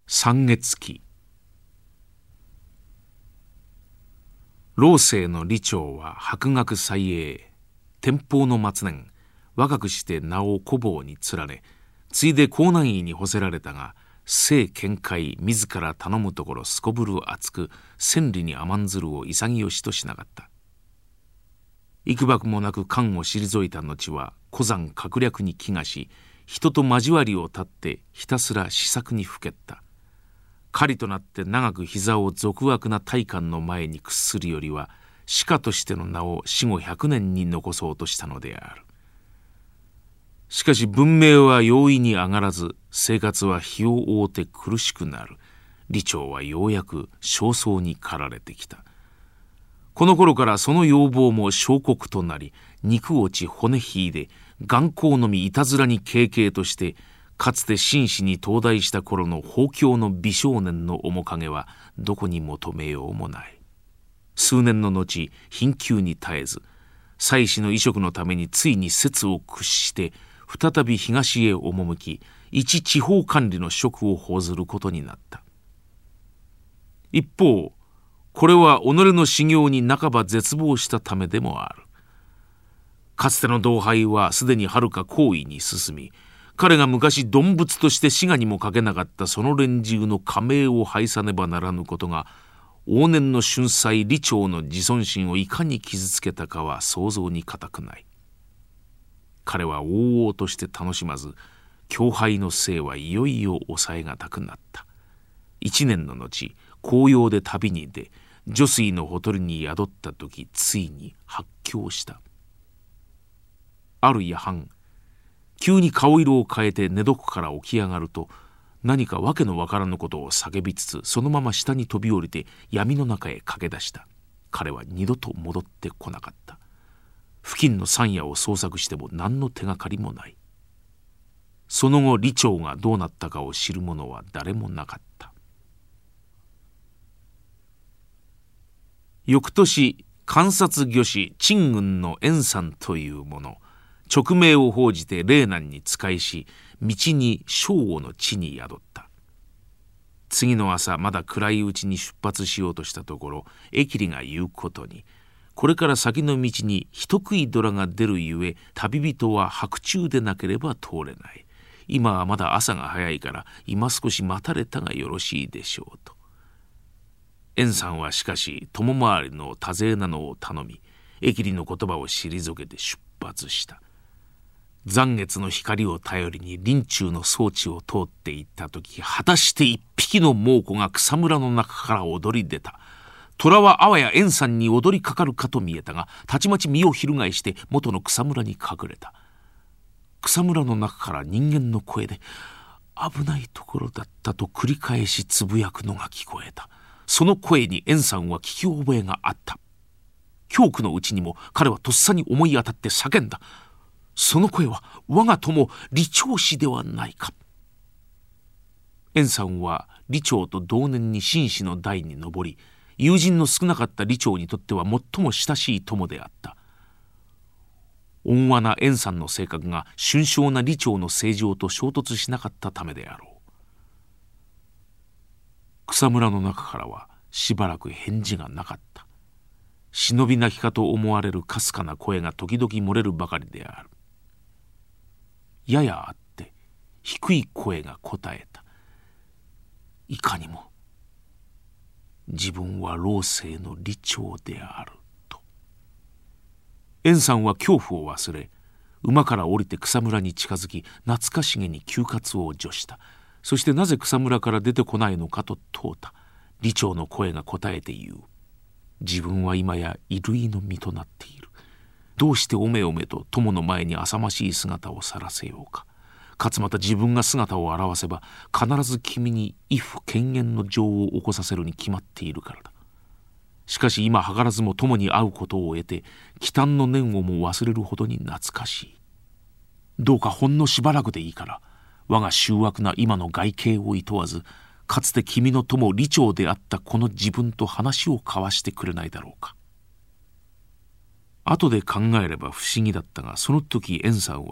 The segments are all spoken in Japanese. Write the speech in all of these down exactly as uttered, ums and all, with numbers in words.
三月期。老政の李朝は博学才英、天保の末年、若くして名を古坊に連ね、ついで江南医に干せられたが、政見解自ら頼むところすこぶる厚く、千里に甘んずるを潔しとしなかった。幾幕もなく官を退いた後は、古山閣略に帰がし、人と交わりを絶ってひたすら思索にふけった。狩りとなって長く膝を俗悪な大官の前に屈するよりは、士家としての名を死後百年に残そうとしたのである。しかし文明は容易に上がらず、生活は日を追うて苦しくなる。李朝はようやく焦燥に駆られてきた。この頃からその要望も小国となり、肉落ち骨ひいで、眼光のみいたずらに軽々として、かつて紳士に東大した頃の放狂の美少年の面影はどこに求めようもない。数年の後、貧窮に絶えず、妻子の衣食のためについに節を屈して、再び東へ赴き、一地方管理の職を報ずることになった。一方、これは己の修行に半ば絶望したためでもある。かつての同輩はすでにはるか高位に進み、彼が昔鈍物として滋賀にもかけなかったその連中の加盟を拝さねばならぬことが、往年の俊才李朝の自尊心をいかに傷つけたかは想像に難くない。彼は往々として楽しまず、強敗のせいはいよいよ抑えがたくなった。一年の後、紅葉で旅に出、女水のほとりに宿った時、ついに発狂した。ある夜半、急に顔色を変えて寝床から起き上がると、何かわけのわからぬことを叫びつつ、そのまま下に飛び降りて闇の中へ駆け出した。彼は二度と戻ってこなかった。付近の山野を捜索しても何の手がかりもない。その後李朝がどうなったかを知る者は誰もなかった。翌年、観察御師陳軍の円さんという者、勅命を報じて嶺南に仕えし、道に正午の地に宿った。次の朝、まだ暗いうちに出発しようとしたところ、疫痢が言うことに、これから先の道に人食い虎が出るゆえ、旅人は白昼でなければ通れない。今はまだ朝が早いから、今少し待たれたがよろしいでしょうと。円さんはしかし、友回りの多勢なのを頼み、疫痢の言葉を退けて出発した。残月の光を頼りに林中の装置を通っていったとき、果たして一匹の猛虎が草むらの中から踊り出た。虎はあわや円さんに踊りかかるかと見えたが、たちまち身を翻して元の草むらに隠れた。草むらの中から人間の声で、危ないところだったと繰り返しつぶやくのが聞こえた。その声に円さんは聞き覚えがあった。恐怖のうちにも彼はとっさに思い当たって叫んだ。その声は我が友李朝氏ではないか。円さんは李朝と同年に紳士の代に上り、友人の少なかった李朝にとっては最も親しい友であった。温和な円さんの性格が俊彰な李朝の正常と衝突しなかったためであろう。草むらの中からはしばらく返事がなかった。忍び泣きかと思われるかすかな声が時々漏れるばかりである。ややあって低い声が答えた。いかにも自分は老政の李朝であると。円さんは恐怖を忘れ、馬から降りて草むらに近づき、懐かしげに休活を助した。そしてなぜ草むらから出てこないのかと問うた。李朝の声が答えて言う。自分は今や衣類の身となっている。どうしておめおめと友の前に浅ましい姿を晒せようか。かつまた自分が姿を現せば、必ず君に畏怖権限の情を起こさせるに決まっているからだ。しかし今図らずも友に会うことを得て、忌憚の念をも忘れるほどに懐かしい。どうかほんのしばらくでいいから、我が醜悪な今の外形を厭わず、かつて君の友李朝であったこの自分と話を交わしてくれないだろうか。後で考えれば不思議だったが、その時円さんは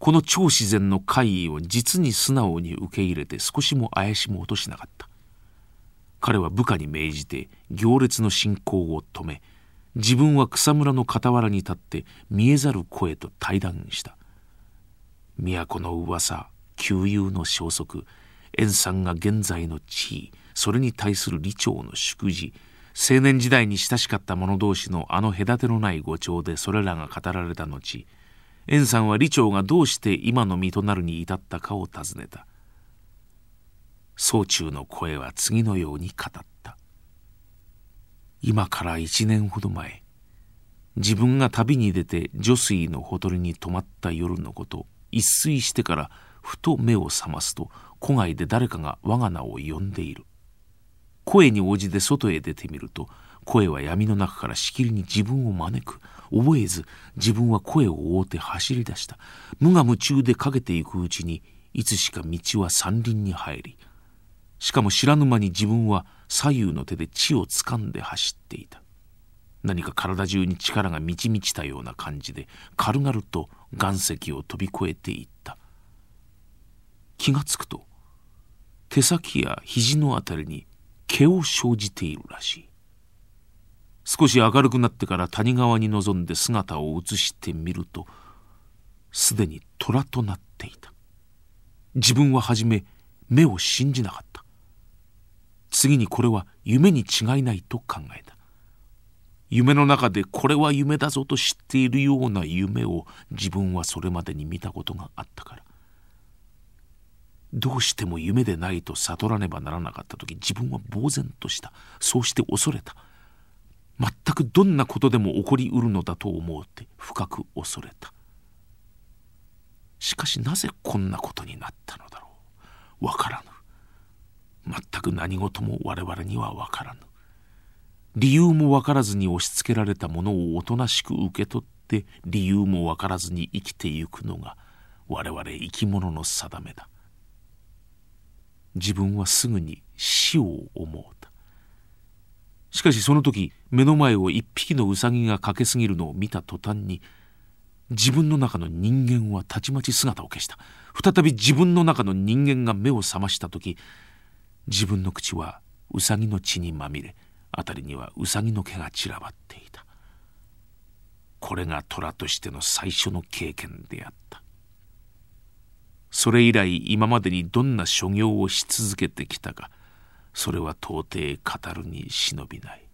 この超自然の怪異を実に素直に受け入れて少しも怪しもうとしなかった。彼は部下に命じて行列の進行を止め、自分は草むらの傍らに立って見えざる声と対談した。都の噂、旧友の消息、円さんが現在の地位、それに対する李長の祝辞、青年時代に親しかった者同士のあの隔てのない語調でそれらが語られた後、円さんは李長がどうして今の身となるに至ったかを尋ねた。宗中の声は次のように語った。今から一年ほど前、自分が旅に出て女水のほとりに泊まった夜のこと、一睡してからふと目を覚ますと、戸外で誰かが我が名を呼んでいる。声に応じて外へ出てみると、声は闇の中からしきりに自分を招く。覚えず自分は声を追って走り出した。無我夢中でかけていくうちに、いつしか道は山林に入り、しかも知らぬ間に自分は左右の手で地をつかんで走っていた。何か体中に力が満ち満ちたような感じで、軽々と岩石を飛び越えていった。気がつくと、手先や肘のあたりに毛を生じているらしい。少し明るくなってから谷川に臨んで姿を映してみると、すでに虎となっていた。自分ははじめ目を信じなかった。次にこれは夢に違いないと考えた。夢の中でこれは夢だぞと知っているような夢を自分はそれまでに見たことがあったから。どうしても夢でないと悟らねばならなかった時、自分は呆然とした。そうして恐れた。全くどんなことでも起こりうるのだと思うて深く恐れた。しかしなぜこんなことになったのだろう。わからぬ。全く何事も我々にはわからぬ。理由もわからずに押し付けられたものをおとなしく受け取って、理由もわからずに生きてゆくのが我々生き物の定めだ。自分はすぐに死を思うた。しかしその時、目の前を一匹のウサギが駆け過ぎるのを見た途端に、自分の中の人間はたちまち姿を消した。再び自分の中の人間が目を覚ました時、自分の口はウサギの血にまみれ、あたりにはウサギの毛が散らばっていた。これが虎としての最初の経験であった。それ以来今までにどんな所業をし続けてきたか、それは到底語るに忍びない。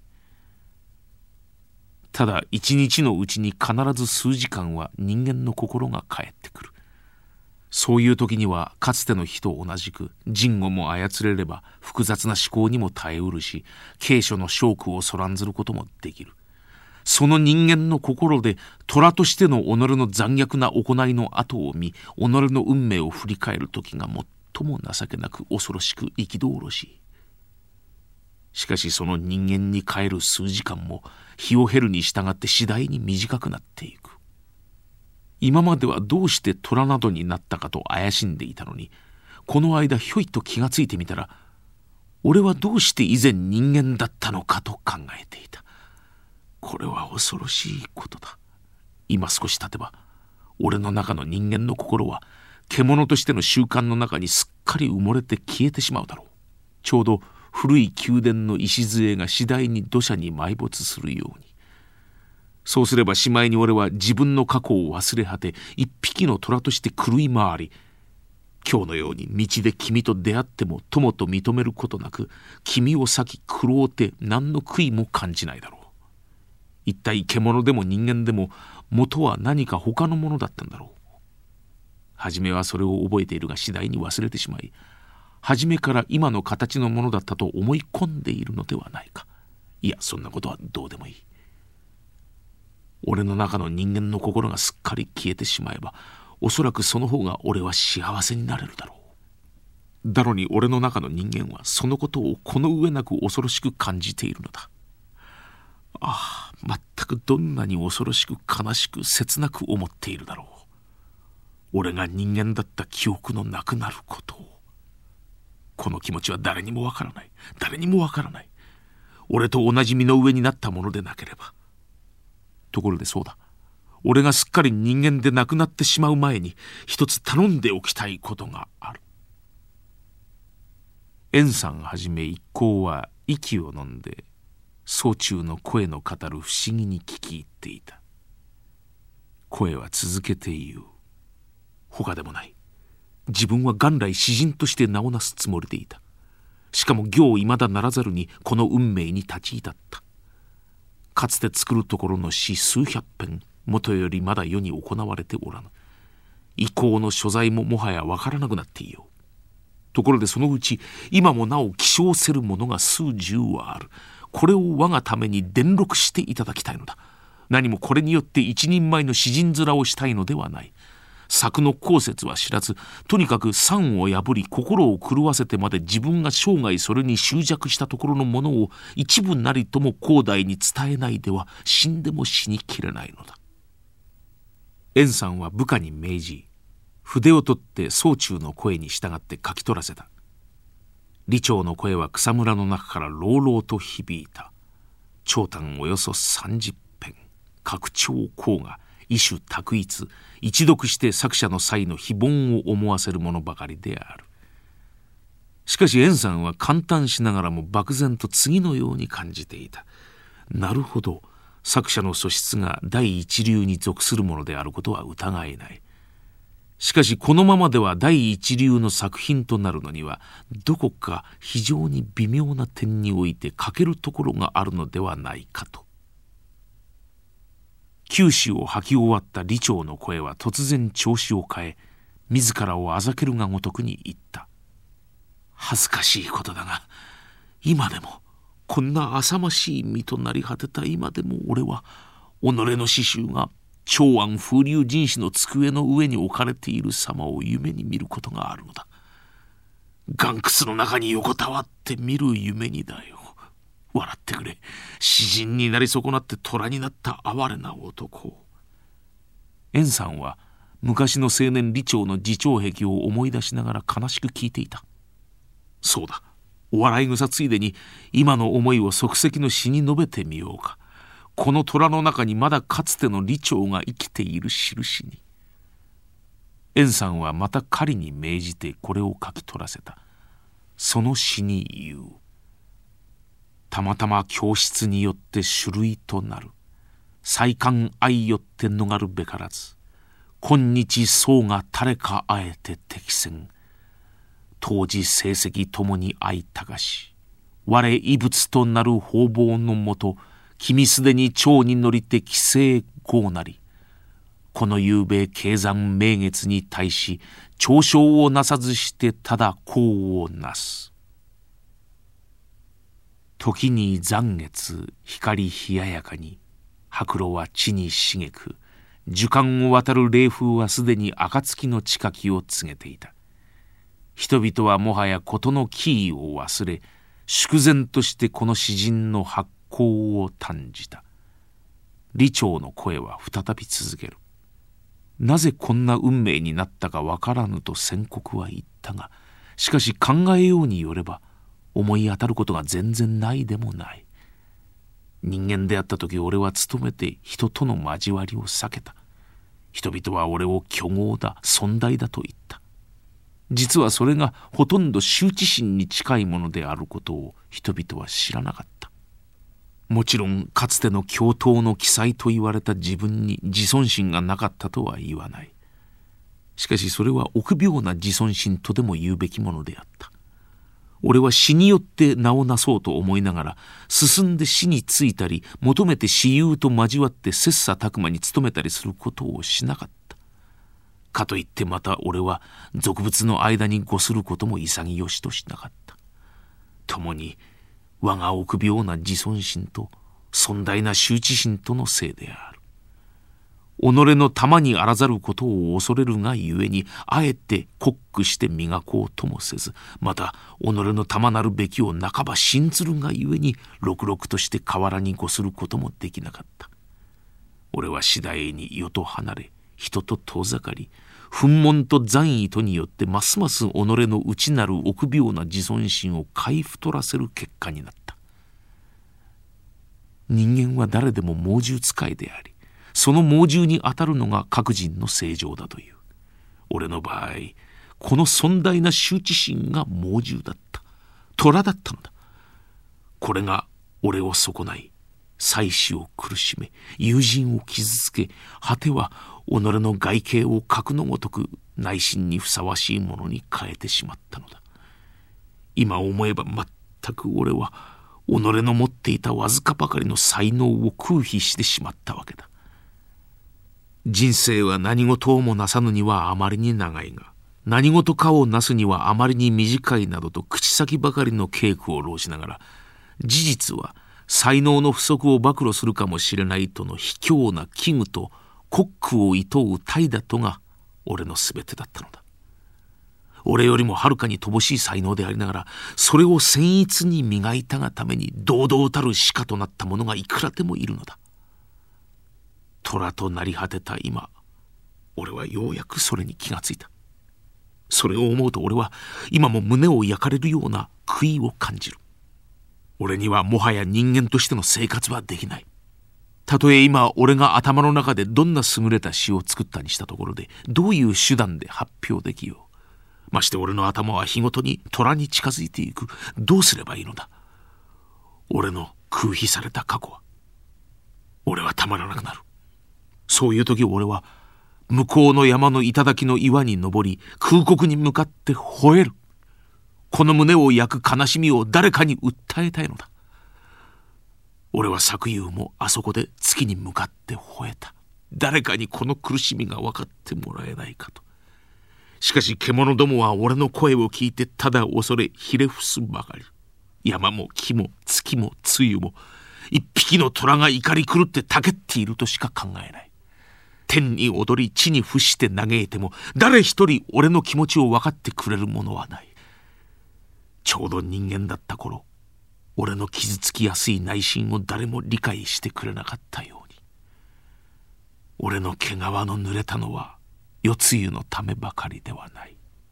ただ一日のうちに必ず数時間は人間の心が返ってくる。そういう時にはかつての日と同じく人語も操れれば複雑な思考にも耐えうるし、慶書の正句をそらんずることもできる。その人間の心で虎としての己の残虐な行いの後を見、己の運命を振り返る時が最も情けなく恐ろしく憤しい。しかしその人間に帰る数時間も日を経るに従って次第に短くなっていく。今まではどうして虎などになったかと怪しんでいたのに、この間ひょいと気がついてみたら、俺はどうして以前人間だったのかと考えていた。これは恐ろしいことだ。今少し経てば俺の中の人間の心は獣としての習慣の中にすっかり埋もれて消えてしまうだろう。ちょうど古い宮殿の礎が次第に土砂に埋没するように。そうすればしまいに俺は自分の過去を忘れ果て、一匹の虎として狂い回り、今日のように道で君と出会っても友と認めることなく、君を先苦労て何の悔いも感じないだろう。一体獣でも人間でも元は何か他のものだったんだろう。初めはそれを覚えているが次第に忘れてしまい、初めから今の形のものだったと思い込んでいるのではないか。いや、そんなことはどうでもいい。俺の中の人間の心がすっかり消えてしまえば、おそらくその方が俺は幸せになれるだろう。だろに俺の中の人間はそのことをこの上なく恐ろしく感じているのだ。ああ、全くどんなに恐ろしく悲しく切なく思っているだろう。俺が人間だった記憶のなくなることを。この気持ちは誰にもわからない。誰にもわからない。俺と同じ身の上になったものでなければ。ところでそうだ。 俺がすっかり人間でなくなってしまう前に一つ頼んでおきたいことがある。円さんはじめ一行は息を飲んで宗中の声の語る不思議に聞き入っていた。声は続けて言う。他でもない。自分は元来詩人として名をなすつもりでいた。しかも業を未だならざるにこの運命に立ち至った。かつて作るところの詩数百編、もとよりまだ世に行われておらぬ。遺構の所在ももはやわからなくなっていよう。ところでそのうち今もなお希少せるものが数十はある。これを我がために伝録していただきたいのだ。何もこれによって一人前の詩人面をしたいのではない。作の後節は知らず、とにかく賛を破り心を狂わせてまで自分が生涯それに執着したところのものを一部なりとも後代に伝えないでは死んでも死にきれないのだ。円さんは部下に命じ、筆を取って宗中の声に従って書き取らせた。李長の声は草むらの中から朗々と響いた。長短およそ三十編、拡張項が異種択一、一読して作者の際の非凡を思わせるものばかりである。しかし円さんは感嘆しながらも漠然と次のように感じていた。なるほど、作者の素質が第一流に属するものであることは疑えない。しかしこのままでは第一流の作品となるのにはどこか非常に微妙な点において欠けるところがあるのではないかと。九死を吐き終わった李長の声は突然調子を変え、自らをあざけるがごとくに言った。恥ずかしいことだが、今でもこんな浅ましい身となり果てた今でも俺は己の詩集が長安風流人士の机の上に置かれている様を夢に見ることがあるのだ。岩窟の中に横たわって見る夢にだよ。笑ってくれ。詩人になり損なって虎になった哀れな男。円さんは昔の青年李長の自重癖を思い出しながら悲しく聞いていた。そうだ、お笑い草ついでに今の思いを即席の詩に述べてみようか。この虎の中にまだかつての李長が生きている印に。円さんはまた狩りに命じてこれを書き取らせた。その詩に言う。たまたま教室によって種類となる。再官愛よって逃るべからず。今日僧が誰かあえて敵戦。当時成績ともに愛たがし。我異物となる方々のもと、君すでに蝶に乗りて帰省豪なり。この夕べ経山名月に対し、嘲笑をなさずしてただ功をなす。時に残月光冷ややかに、白露は地に茂く、樹間を渡る冷風はすでに暁の近きを告げていた。人々はもはや事の奇異を忘れ、粛然としてこの詩人の発行を嘆じた。李長の声は再び続ける。なぜこんな運命になったかわからぬと宣告は言ったが、しかし考えようによれば思い当たることが全然ないでもない。人間であった時、俺は努めて人との交わりを避けた。人々は俺を虚豪だ、尊大だと言った。実はそれがほとんど羞恥心に近いものであることを人々は知らなかった。もちろんかつての教頭の奇才と言われた自分に自尊心がなかったとは言わない。しかしそれは臆病な自尊心とでも言うべきものであった。俺は詩によって名をなそうと思いながら、進んで詩についたり、求めて詩友と交わって切磋琢磨に努めたりすることをしなかった。かといってまた俺は俗物の間にごすることも潔しとしなかった。共に我が臆病な自尊心と尊大な羞恥心とのせいである。己の玉にあらざることを恐れるがゆえに、あえて酷苦して磨こうともせず、また己の玉なるべきを半ば信ずるがゆえに、ろくろくとして河原にごすることもできなかった。俺は次第に世と離れ、人と遠ざかり、憤懣と残意とによってますます己の内なる臆病な自尊心を買い太らせる結果になった。人間は誰でも猛獣使いであり、 その猛獣に当たるのが各人の正常だという。俺の場合、この尊大な羞恥心が猛獣だった。虎だったのだ。これが俺を損ない妻子を苦しめ、友人を傷つけ、果ては己の外形を格のごとく内心にふさわしいものに変えてしまったのだ。今思えば全く俺は己の持っていたわずかばかりの才能を空費してしまったわけだ。人生は何事をもなさぬにはあまりに長いが、何事かをなすにはあまりに短いなどと口先ばかりの稽古を浪しながら、事実は才能の不足を暴露するかもしれないとの卑怯な危惧とコックを厭う怠惰とが俺のすべてだったのだ。俺よりもはるかに乏しい才能でありながら、それを僭越に磨いたがために堂々たる鹿となった者がいくらでもいるのだ。虎となり果てた今、俺はようやくそれに気がついた。それを思うと俺は今も胸を焼かれるような悔いを感じる。俺にはもはや人間としての生活はできない。たとえ今俺が頭の中でどんな優れた詩を作ったにしたところで、どういう手段で発表できよう。まして俺の頭は日ごとに虎に近づいていく。どうすればいいのだ。俺の空費された過去は。俺はたまらなくなる。そういう時俺は向こうの山の頂の岩に登り、空国に向かって吠える。この胸を焼く悲しみを誰かに訴えたいのだ。俺は昨夕もあそこで月に向かって吠えた。誰かにこの苦しみが分かってもらえないかと。しかし獣どもは俺の声を聞いてただ恐れひれ伏すばかり。山も木も月も露も一匹の虎が怒り狂ってたけっているとしか考えない。天に踊り地に伏して嘆いても誰一人俺の気持ちを分かってくれるものはない。ちょうど人間だった頃、俺の傷つきやすい内心を誰も理解してくれなかったように、俺の毛皮の濡れたのは夜露のためばかりではない。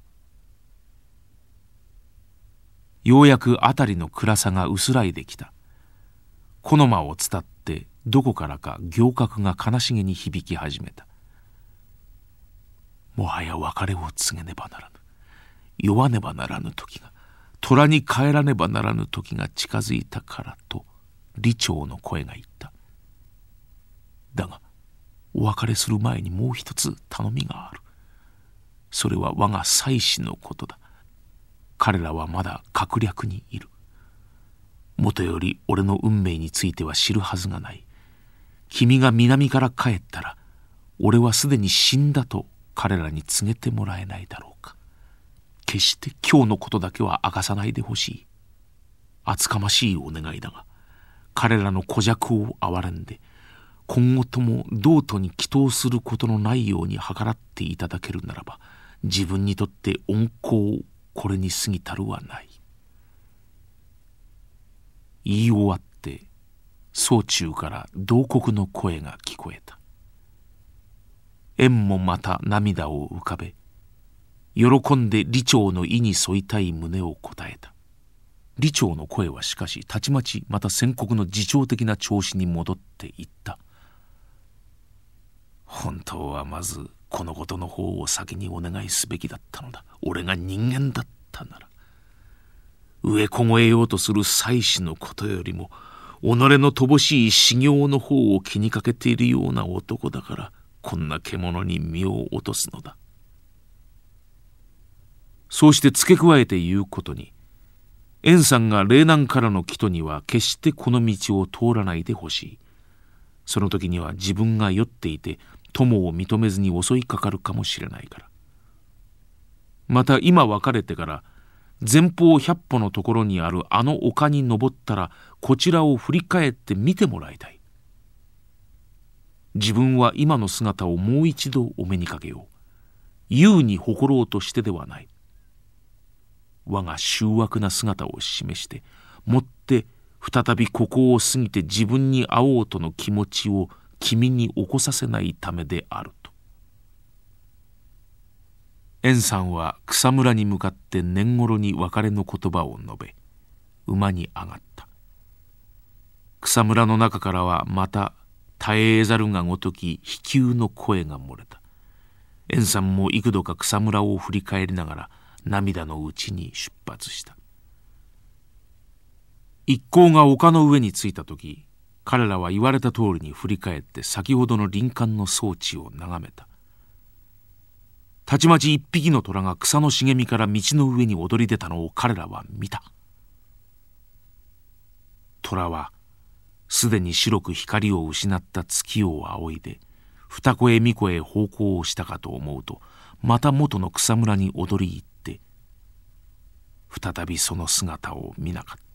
ようやく辺りの暗さが薄らいできた。木の間を伝ってどこからか行角が悲しげに響き始めた。もはや別れを告げねばならぬ。酔わねばならぬ時が、虎に帰らねばならぬ時が近づいたからと李長の声が言った。だがお別れする前にもう一つ頼みがある。それは我が妻子のことだ。彼らはまだ閣略にいる。もとより俺の運命については知るはずがない。君が南から帰ったら俺はすでに死んだと彼らに告げてもらえないだろうか。決して今日のことだけは明かさないでほしい。厚かましいお願いだが、彼らの小弱を憐れんで今後とも同途に祈祷することのないように計らっていただけるならば、自分にとって恩公これに過ぎたるはない。言い終わって宗中から同国の声が聞こえた。縁もまた涙を浮かべ、喜んで李長の意に添いたい旨を答えた。李長の声はしかしたちまちまた先刻の自重的な調子に戻っていった。本当はまずこのことの方を先にお願いすべきだったのだ。俺が人間だったなら。飢え凍えようとする妻子のことよりも己の乏しい修行の方を気にかけているような男だから、こんな獣に身を落とすのだ。そうして付け加えて言うことに、円さんが嶺南からの帰途には決してこの道を通らないでほしい。その時には自分が酔っていて友を認めずに襲いかかるかもしれないから。また今別れてから前方百歩のところにあるあの丘に登ったら、こちらを振り返って見てもらいたい。自分は今の姿をもう一度お目にかけよう。優に誇ろうとしてではない。我が醜悪な姿を示して、もって再びここを過ぎて自分に会おうとの気持ちを君に起こさせないためであると。円さんは草むらに向かって年頃に別れの言葉を述べ、馬に上がった。草むらの中からはまた耐えざるがごとき悲求の声が漏れた。円さんも幾度か草むらを振り返りながら涙のうちに出発した。一行が丘の上に着いた時、彼らは言われた通りに振り返って先ほどの林間の装置を眺めた。たちまち一匹の虎が草の茂みから道の上に躍り出たのを彼らは見た。虎はすでに白く光を失った月を仰いで二子へ三子へ方向をしたかと思うと、また元の草むらに躍り入って再びその姿を見なかった。